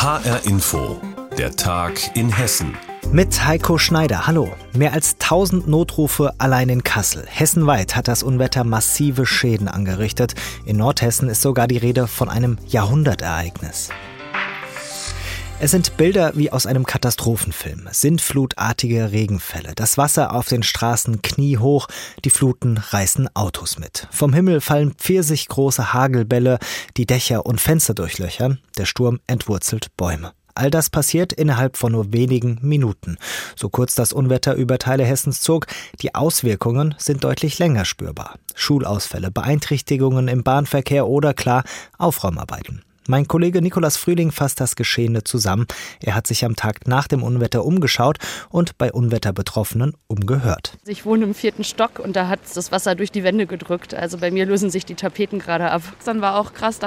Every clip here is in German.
HR Info, der Tag in Hessen. Mit Heiko Schneider, hallo. Mehr als 1000 Notrufe allein in Kassel. Hessenweit hat das Unwetter massive Schäden angerichtet. In Nordhessen ist sogar die Rede von einem Jahrhundertereignis. Es sind Bilder wie aus einem Katastrophenfilm. Sintflutartige Regenfälle. Das Wasser auf den Straßen kniehoch. Die Fluten reißen Autos mit. Vom Himmel fallen pfirsichgroße Hagelbälle, die Dächer und Fenster durchlöchern. Der Sturm entwurzelt Bäume. All das passiert innerhalb von nur wenigen Minuten. So kurz das Unwetter über Teile Hessens zog, die Auswirkungen sind deutlich länger spürbar. Schulausfälle, Beeinträchtigungen im Bahnverkehr oder klar Aufräumarbeiten. Mein Kollege Nikolaus Frühling fasst das Geschehene zusammen. Er hat sich am Tag nach dem Unwetter umgeschaut und bei Unwetterbetroffenen umgehört. Ich wohne im 4. Stock und da hat das Wasser durch die Wände gedrückt. Also bei mir lösen sich die Tapeten gerade ab. Dann war auch krass,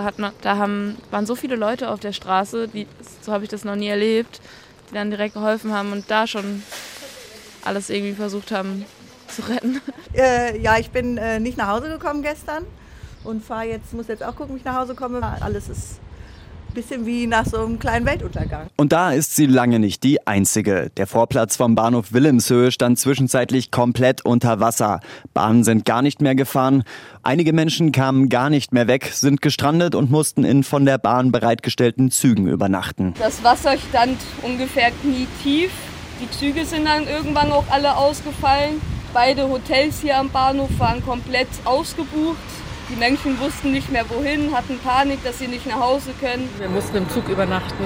waren so viele Leute auf der Straße, so habe ich das noch nie erlebt, die dann direkt geholfen haben und da schon alles irgendwie versucht haben zu retten. Ich bin nicht nach Hause gekommen gestern und muss jetzt auch gucken, wie ich nach Hause komme. Alles ist ein bisschen wie nach so einem kleinen Weltuntergang. Und da ist sie lange nicht die einzige. Der Vorplatz vom Bahnhof Wilhelmshöhe stand zwischenzeitlich komplett unter Wasser. Bahnen sind gar nicht mehr gefahren. Einige Menschen kamen gar nicht mehr weg, sind gestrandet und mussten in von der Bahn bereitgestellten Zügen übernachten. Das Wasser stand ungefähr knietief. Die Züge sind dann irgendwann auch alle ausgefallen. Beide Hotels hier am Bahnhof waren komplett ausgebucht. Die Menschen wussten nicht mehr wohin, hatten Panik, dass sie nicht nach Hause können. Wir mussten im Zug übernachten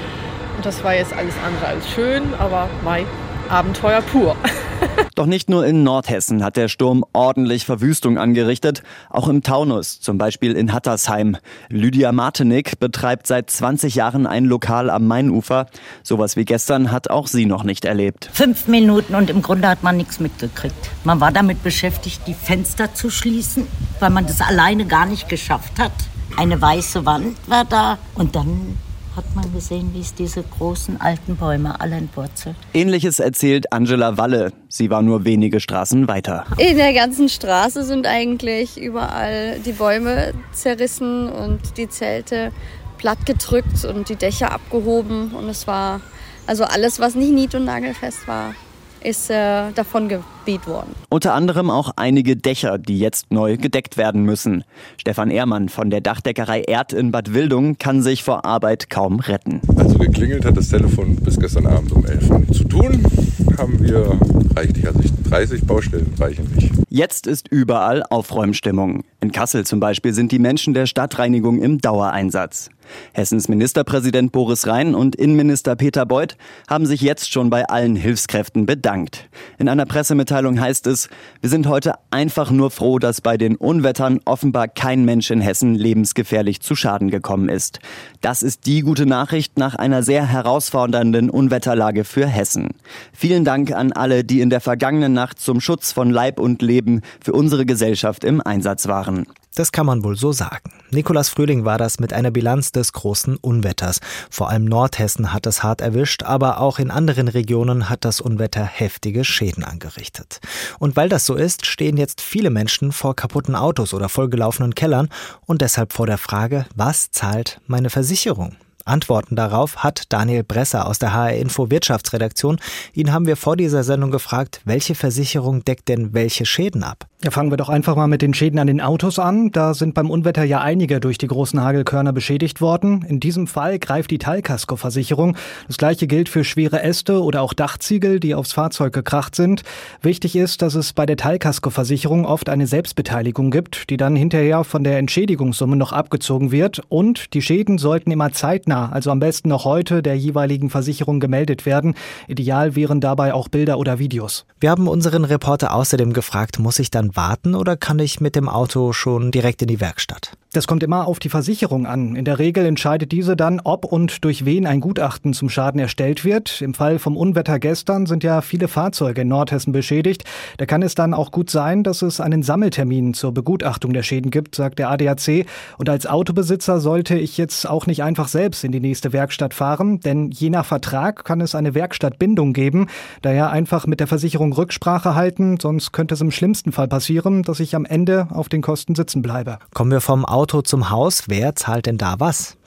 und das war jetzt alles andere als schön, aber Abenteuer pur. Doch nicht nur in Nordhessen hat der Sturm ordentlich Verwüstung angerichtet, auch im Taunus, zum Beispiel in Hattersheim. Lydia Martinik betreibt seit 20 Jahren ein Lokal am Mainufer. Sowas wie gestern hat auch sie noch nicht erlebt. 5 Minuten und im Grunde hat man nichts mitgekriegt. Man war damit beschäftigt, die Fenster zu schließen, weil man das alleine gar nicht geschafft hat. Eine weiße Wand war da und dann hat man gesehen, wie es diese großen alten Bäume alle entwurzelt. Ähnliches erzählt Angela Walle. Sie war nur wenige Straßen weiter. In der ganzen Straße sind eigentlich überall die Bäume zerrissen und die Zelte plattgedrückt und die Dächer abgehoben. Und es war also alles, was nicht nied- und nagelfest war, ist davon geweht worden. Unter anderem auch einige Dächer, die jetzt neu gedeckt werden müssen. Stefan Ehrmann von der Dachdeckerei Erd in Bad Wildungen kann sich vor Arbeit kaum retten. Also geklingelt hat das Telefon bis gestern Abend um 11 Uhr. Zu tun haben wir reichlich, also 30 Baustellen reichen nicht. Jetzt ist überall Aufräumstimmung. In Kassel zum Beispiel sind die Menschen der Stadtreinigung im Dauereinsatz. Hessens Ministerpräsident Boris Rhein und Innenminister Peter Beuth haben sich jetzt schon bei allen Hilfskräften bedankt. In einer Pressemitteilung heißt es: Wir sind heute einfach nur froh, dass bei den Unwettern offenbar kein Mensch in Hessen lebensgefährlich zu Schaden gekommen ist. Das ist die gute Nachricht nach einer sehr herausfordernden Unwetterlage für Hessen. Vielen Dank an alle, die in der vergangenen Nacht zum Schutz von Leib und Leben für unsere Gesellschaft im Einsatz waren. Das kann man wohl so sagen. Nikolaus Frühling war das mit einer Bilanz des großen Unwetters. Vor allem Nordhessen hat es hart erwischt, aber auch in anderen Regionen hat das Unwetter heftige Schäden angerichtet. Und weil das so ist, stehen jetzt viele Menschen vor kaputten Autos oder vollgelaufenen Kellern und deshalb vor der Frage, was zahlt meine Versicherung? Antworten darauf hat Daniel Bresser aus der HR Info Wirtschaftsredaktion. Ihn haben wir vor dieser Sendung gefragt, welche Versicherung deckt denn welche Schäden ab? Ja, fangen wir doch einfach mal mit den Schäden an den Autos an. Da sind beim Unwetter ja einige durch die großen Hagelkörner beschädigt worden. In diesem Fall greift die Teilkaskoversicherung. Das gleiche gilt für schwere Äste oder auch Dachziegel, die aufs Fahrzeug gekracht sind. Wichtig ist, dass es bei der Teilkaskoversicherung oft eine Selbstbeteiligung gibt, die dann hinterher von der Entschädigungssumme noch abgezogen wird. Und die Schäden sollten immer zeitnah, also am besten noch heute, der jeweiligen Versicherung gemeldet werden. Ideal wären dabei auch Bilder oder Videos. Wir haben unseren Reporter außerdem gefragt, muss ich dann warten oder kann ich mit dem Auto schon direkt in die Werkstatt? Das kommt immer auf die Versicherung an. In der Regel entscheidet diese dann, ob und durch wen ein Gutachten zum Schaden erstellt wird. Im Fall vom Unwetter gestern sind ja viele Fahrzeuge in Nordhessen beschädigt. Da kann es dann auch gut sein, dass es einen Sammeltermin zur Begutachtung der Schäden gibt, sagt der ADAC. Und als Autobesitzer sollte ich jetzt auch nicht einfach selbst in die nächste Werkstatt fahren, denn je nach Vertrag kann es eine Werkstattbindung geben. Daher einfach mit der Versicherung Rücksprache halten, sonst könnte es im schlimmsten Fall passieren, dass ich am Ende auf den Kosten sitzen bleibe. Kommen wir vom Auto zum Haus. Wer zahlt denn da was?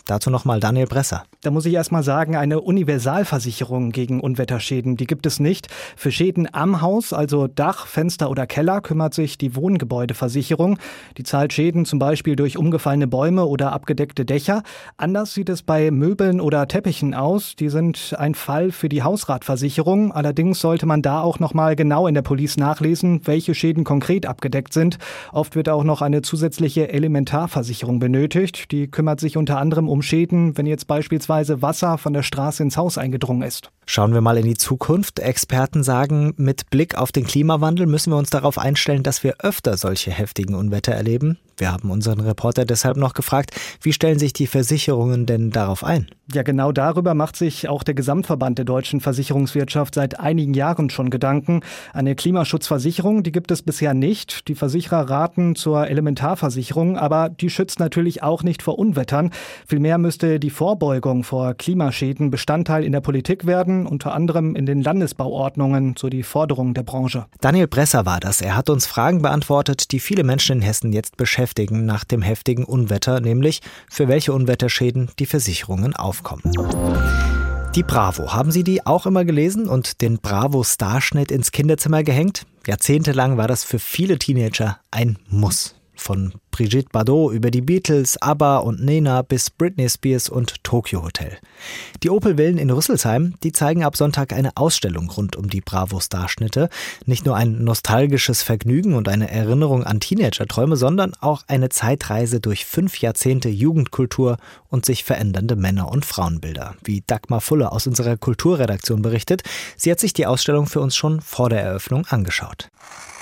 Dazu nochmal Daniel Bresser. Da muss ich erst mal sagen, eine Universalversicherung gegen Unwetterschäden, die gibt es nicht. Für Schäden am Haus, also Dach, Fenster oder Keller, kümmert sich die Wohngebäudeversicherung. Die zahlt Schäden zum Beispiel durch umgefallene Bäume oder abgedeckte Dächer. Anders sieht es bei Möbeln oder Teppichen aus. Die sind ein Fall für die Hausratversicherung. Allerdings sollte man da auch noch mal genau in der Police nachlesen, welche Schäden konkret abgedeckt sind. Oft wird auch noch eine zusätzliche Elementarversicherung benötigt. Die kümmert sich unter anderem um Schäden, wenn jetzt beispielsweise Wasser von der Straße ins Haus eingedrungen ist. Schauen wir mal in die Zukunft. Experten sagen, mit Blick auf den Klimawandel müssen wir uns darauf einstellen, dass wir öfter solche heftigen Unwetter erleben. Wir haben unseren Reporter deshalb noch gefragt, wie stellen sich die Versicherungen denn darauf ein? Ja, genau darüber macht sich auch der Gesamtverband der deutschen Versicherungswirtschaft seit einigen Jahren schon Gedanken. Eine Klimaschutzversicherung, die gibt es bisher nicht. Die Versicherer raten zur Elementarversicherung, aber die schützt natürlich auch nicht vor Unwettern. Vielmehr müsste die Vorbeugung vor Klimaschäden Bestandteil in der Politik werden, unter anderem in den Landesbauordnungen, so die Forderung der Branche. Daniel Bresser war das. Er hat uns Fragen beantwortet, die viele Menschen in Hessen jetzt beschäftigen nach dem heftigen Unwetter, nämlich für welche Unwetterschäden die Versicherungen aufkommen. Die Bravo, haben Sie die auch immer gelesen und den Bravo-Starschnitt ins Kinderzimmer gehängt? Jahrzehntelang war das für viele Teenager ein Muss. Von Brigitte Bardot über die Beatles, ABBA und Nena bis Britney Spears und Tokyo Hotel. Die Opel-Villen in Rüsselsheim, die zeigen ab Sonntag eine Ausstellung rund um die Bravo-Starschnitte. Nicht nur ein nostalgisches Vergnügen und eine Erinnerung an Teenagerträume, sondern auch eine Zeitreise durch 5 Jahrzehnte Jugendkultur und sich verändernde Männer- und Frauenbilder. Wie Dagmar Fulle aus unserer Kulturredaktion berichtet, sie hat sich die Ausstellung für uns schon vor der Eröffnung angeschaut.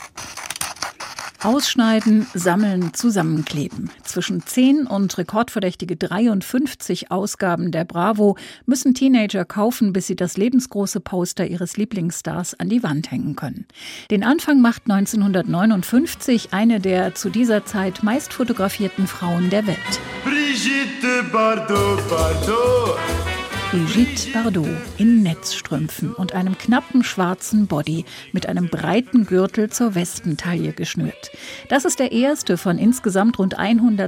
Ausschneiden, sammeln, zusammenkleben. Zwischen 10 und rekordverdächtige 53 Ausgaben der Bravo müssen Teenager kaufen, bis sie das lebensgroße Poster ihres Lieblingsstars an die Wand hängen können. Den Anfang macht 1959 eine der zu dieser Zeit meist fotografierten Frauen der Welt. Brigitte Bardot, Bardot. Brigitte Bardot in Netzstrümpfen und einem knappen schwarzen Body mit einem breiten Gürtel zur Westentaille geschnürt. Das ist der erste von insgesamt rund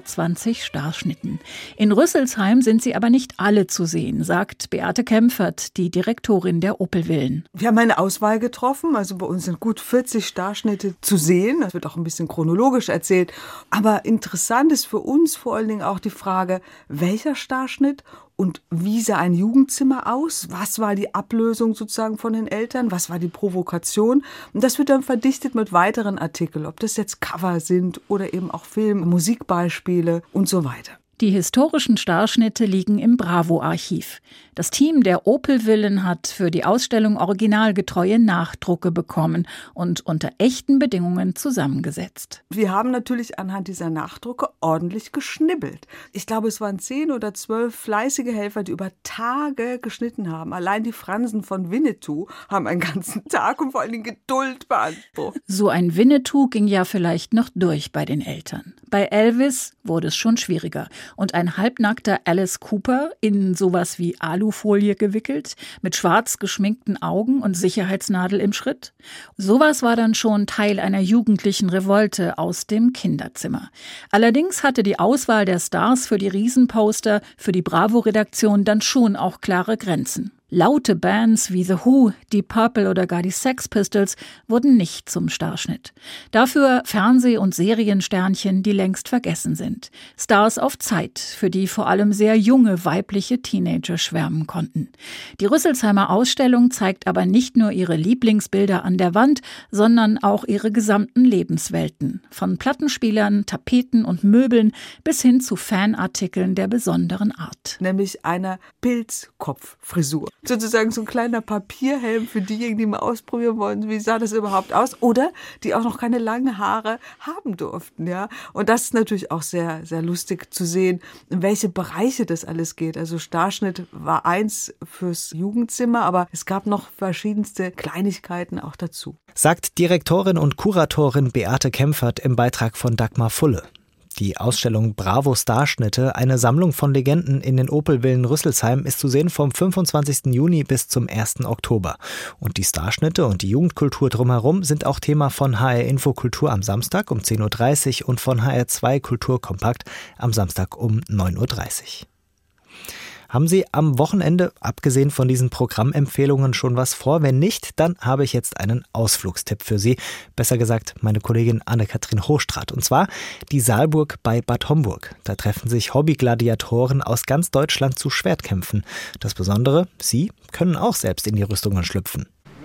120 Starschnitten. In Rüsselsheim sind sie aber nicht alle zu sehen, sagt Beate Kempfert, die Direktorin der Opel-Villen. Wir haben eine Auswahl getroffen, also bei uns sind gut 40 Starschnitte zu sehen. Das wird auch ein bisschen chronologisch erzählt. Aber interessant ist für uns vor allen Dingen auch die Frage, welcher Starschnitt und wie sah ein Jugendzimmer aus? Was war die Ablösung sozusagen von den Eltern? Was war die Provokation? Und das wird dann verdichtet mit weiteren Artikeln, ob das jetzt Cover sind oder eben auch Film-, Musikbeispiele und so weiter. Die historischen Starschnitte liegen im Bravo-Archiv. Das Team der Opel-Villen hat für die Ausstellung originalgetreue Nachdrucke bekommen und unter echten Bedingungen zusammengesetzt. Wir haben natürlich anhand dieser Nachdrucke ordentlich geschnibbelt. Ich glaube, es waren 10 oder 12 fleißige Helfer, die über Tage geschnitten haben. Allein die Fransen von Winnetou haben einen ganzen Tag und vor allem Geduld beansprucht. So ein Winnetou ging ja vielleicht noch durch bei den Eltern. Bei Elvis wurde es schon schwieriger. Und ein halbnackter Alice Cooper, in sowas wie Alufolie gewickelt, mit schwarz geschminkten Augen und Sicherheitsnadel im Schritt. Sowas war dann schon Teil einer jugendlichen Revolte aus dem Kinderzimmer. Allerdings hatte die Auswahl der Stars für die Riesenposter für die Bravo-Redaktion dann schon auch klare Grenzen. Laute Bands wie The Who, Deep Purple oder gar die Sex Pistols wurden nicht zum Starschnitt. Dafür Fernseh- und Seriensternchen, die längst vergessen sind. Stars auf Zeit, für die vor allem sehr junge weibliche Teenager schwärmen konnten. Die Rüsselsheimer Ausstellung zeigt aber nicht nur ihre Lieblingsbilder an der Wand, sondern auch ihre gesamten Lebenswelten. Von Plattenspielern, Tapeten und Möbeln bis hin zu Fanartikeln der besonderen Art. Nämlich einer Pilzkopffrisur. Sozusagen so ein kleiner Papierhelm für diejenigen, die mal ausprobieren wollen, wie sah das überhaupt aus? Oder die auch noch keine langen Haare haben durften. Ja? Und das ist natürlich auch sehr, sehr lustig zu sehen, in welche Bereiche das alles geht. Also Starschnitt war eins fürs Jugendzimmer, aber es gab noch verschiedenste Kleinigkeiten auch dazu. Sagt Direktorin und Kuratorin Beate Kempfert im Beitrag von Dagmar Fulle. Die Ausstellung Bravo Starschnitte, eine Sammlung von Legenden in den Opel-Villen Rüsselsheim, ist zu sehen vom 25. Juni bis zum 1. Oktober. Und die Starschnitte und die Jugendkultur drumherum sind auch Thema von HR Info Kultur am Samstag um 10.30 Uhr und von HR2 Kultur Kompakt am Samstag um 9.30 Uhr. Haben Sie am Wochenende, abgesehen von diesen Programmempfehlungen, schon was vor? Wenn nicht, dann habe ich jetzt einen Ausflugstipp für Sie. Besser gesagt, meine Kollegin Anne-Kathrin Hochstrat. Und zwar die Saalburg bei Bad Homburg. Da treffen sich Hobbygladiatoren aus ganz Deutschland zu Schwertkämpfen. Das Besondere, sie können auch selbst in die Rüstungen schlüpfen.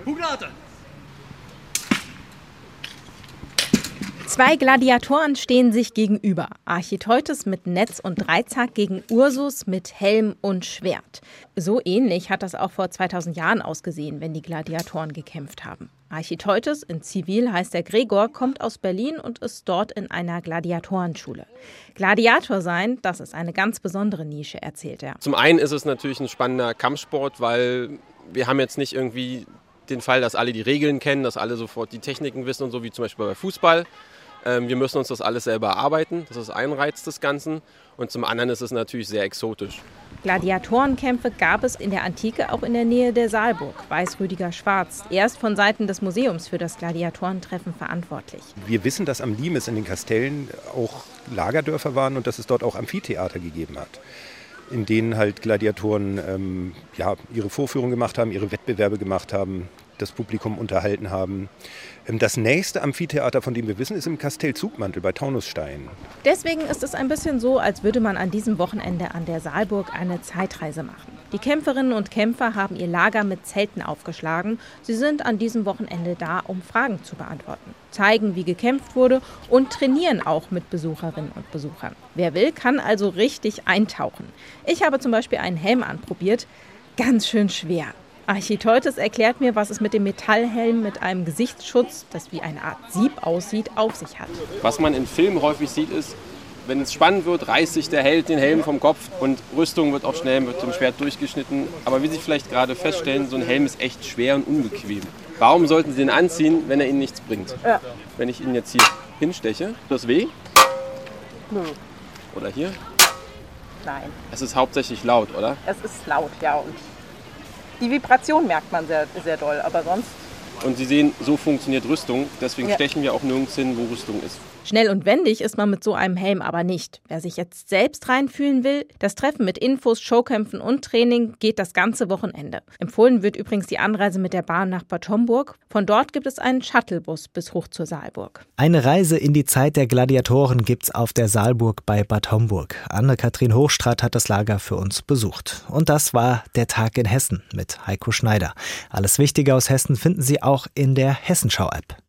Zwei Gladiatoren stehen sich gegenüber. Architeutes mit Netz und Dreizack gegen Ursus mit Helm und Schwert. So ähnlich hat das auch vor 2000 Jahren ausgesehen, wenn die Gladiatoren gekämpft haben. Architeutes, in Zivil heißt der Gregor, kommt aus Berlin und ist dort in einer Gladiatorenschule. Gladiator sein, das ist eine ganz besondere Nische, erzählt er. Zum einen ist es natürlich ein spannender Kampfsport, weil wir haben jetzt nicht irgendwie den Fall, dass alle die Regeln kennen, dass alle sofort die Techniken wissen und so, wie zum Beispiel bei Fußball. Wir müssen uns das alles selber erarbeiten, das ist ein Reiz des Ganzen. Und zum anderen ist es natürlich sehr exotisch. Gladiatorenkämpfe gab es in der Antike auch in der Nähe der Saalburg, weiß Rüdiger Schwarz. Er ist von Seiten des Museums für das Gladiatorentreffen verantwortlich. Wir wissen, dass am Limes in den Kastellen auch Lagerdörfer waren und dass es dort auch Amphitheater gegeben hat, in denen halt Gladiatoren ihre Vorführungen gemacht haben, ihre Wettbewerbe gemacht haben, das Publikum unterhalten haben. Das nächste Amphitheater, von dem wir wissen, ist im Kastell Zugmantel bei Taunusstein. Deswegen ist es ein bisschen so, als würde man an diesem Wochenende an der Saalburg eine Zeitreise machen. Die Kämpferinnen und Kämpfer haben ihr Lager mit Zelten aufgeschlagen. Sie sind an diesem Wochenende da, um Fragen zu beantworten, zeigen, wie gekämpft wurde und trainieren auch mit Besucherinnen und Besuchern. Wer will, kann also richtig eintauchen. Ich habe zum Beispiel einen Helm anprobiert. Ganz schön schwer. Architeutes erklärt mir, was es mit dem Metallhelm mit einem Gesichtsschutz, das wie eine Art Sieb aussieht, auf sich hat. Was man in Filmen häufig sieht, ist, wenn es spannend wird, reißt sich der Held den Helm vom Kopf und Rüstung wird auch schnell mit dem Schwert durchgeschnitten. Aber wie Sie vielleicht gerade feststellen, so ein Helm ist echt schwer und unbequem. Warum sollten Sie den anziehen, wenn er Ihnen nichts bringt? Ja. Wenn ich Ihnen jetzt hier hinsteche, tut das weh? Nö. Oder hier? Nein. Es ist hauptsächlich laut, oder? Es ist laut, ja. Und die Vibration merkt man sehr, sehr doll, aber sonst... Und Sie sehen, so funktioniert Rüstung. Deswegen stechen wir auch nirgends hin, wo Rüstung ist. Schnell und wendig ist man mit so einem Helm aber nicht. Wer sich jetzt selbst reinfühlen will, das Treffen mit Infos, Showkämpfen und Training geht das ganze Wochenende. Empfohlen wird übrigens die Anreise mit der Bahn nach Bad Homburg. Von dort gibt es einen Shuttlebus bis hoch zur Saalburg. Eine Reise in die Zeit der Gladiatoren gibt's auf der Saalburg bei Bad Homburg. Anne-Kathrin Hochstrat hat das Lager für uns besucht. Und das war der Tag in Hessen mit Heiko Schneider. Alles Wichtige aus Hessen finden Sie auch in der Hessenschau-App.